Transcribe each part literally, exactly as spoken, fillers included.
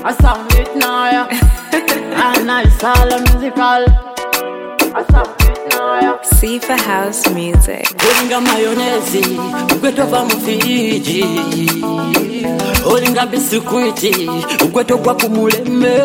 I sound it now, yeah. And I all a musical. I sound it now, yeah. C for house music. Olinga mayonezi, ugweto va mufiji. Olinga bisukwiti, ugweto kwa kumuleme.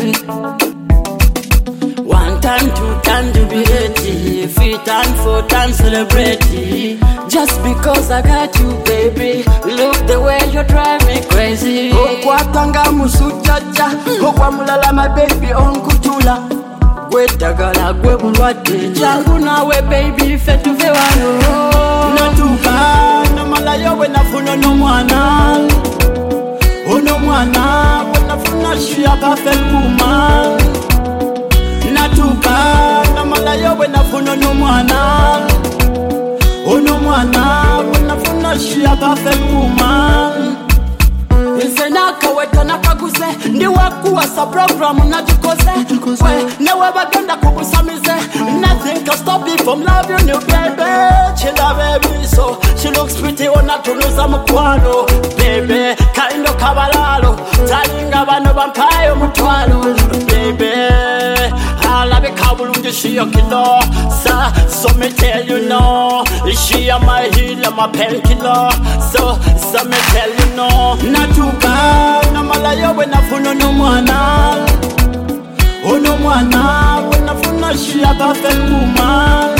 One time, two time, jubilate. Three time, four time, celebrate. Just because I got you, baby. Look the way you drive me crazy. Okwatanga musujaja, okwa mulala my baby on kutula. Gwetagala gwe bulwadde, jangu nawe baby fetu vewano. Natuka namalayo we nafuna no mwana. Ono mwana we nafuna she a perfect woman. Natuka namalayo we nafuna no mwana. Ono mwana we nafuna she a perfect woman. Nsenaka weta nakaguze ndiwe kuwasa program najikoze we newe bagenda kubusamize. Nothing can stop me from loving you baby. Chilla baby so she looks pretty ona tunuza mukwano baby kaindo kabalalo talinga bano bampayo mutwalo baby alabe kabulungi she a killer sa so me tell you no she a my healer my painkiller so so me tell you no natuka namalayo we nafuna no mwana ono mwana we nafuna she a perfect woman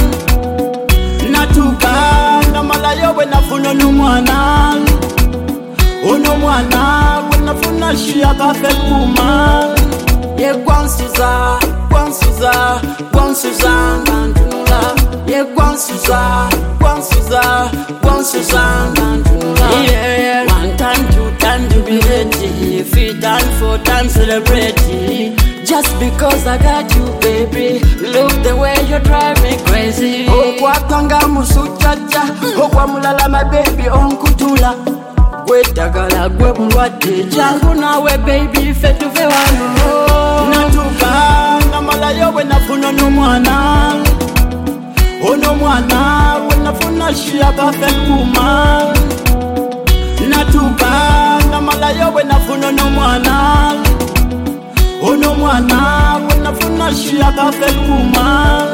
natuka namalayo we nafuna no mwana ono mwana we nafuna she a perfect woman ye kwansuza kwansuza kwansuza ngandula ye kwansuza kwansuza kwansuza ngandula yeah one time two time jubilate three time four time celebrate just because I got you baby look the way you drive me crazy okwatanga musujaja okwa mulala my baby on kutula gwetagala gwe bulwadde jangu nawe baby fetu vewano natuka namalayo we nafuna no mwana ono mwana we nafuna she a perfect woman natuka namalayo we nafuna no mwana ono mwana we nafuna she a perfect woman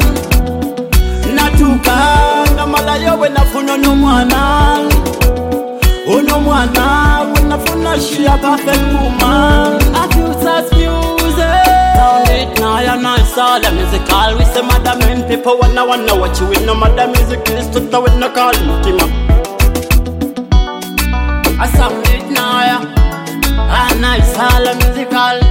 natuka namalayo we nafuna no mwana ono mwana we nafuna she a perfect woman. I feel such music. Sound it now, you're nice, all the musical. We say madam and people wanna wanna watch you in no madam music is to the with no call Tima. I sound it now, yeah. Ah, nice, all the musical.